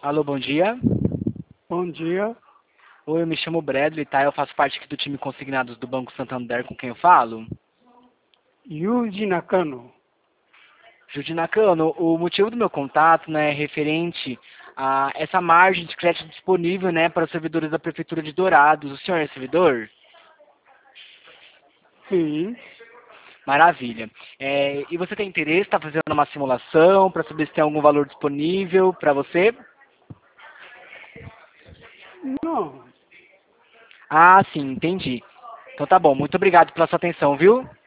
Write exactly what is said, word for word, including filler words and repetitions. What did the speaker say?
Alô, bom dia. Bom dia. Oi, eu me chamo Bradley, tá? Eu faço parte aqui do time consignados do Banco Santander, com quem eu falo. Yuji Nakano. Judy Nakano, o motivo do meu contato, né, é referente a essa margem de crédito disponível, né, para os servidores da Prefeitura de Dourados. O senhor é servidor? Sim. Maravilha. É, e você tem interesse, está fazendo uma simulação para saber se tem algum valor disponível para você? Não. Ah, sim, entendi. Então tá bom, muito obrigado pela sua atenção, viu?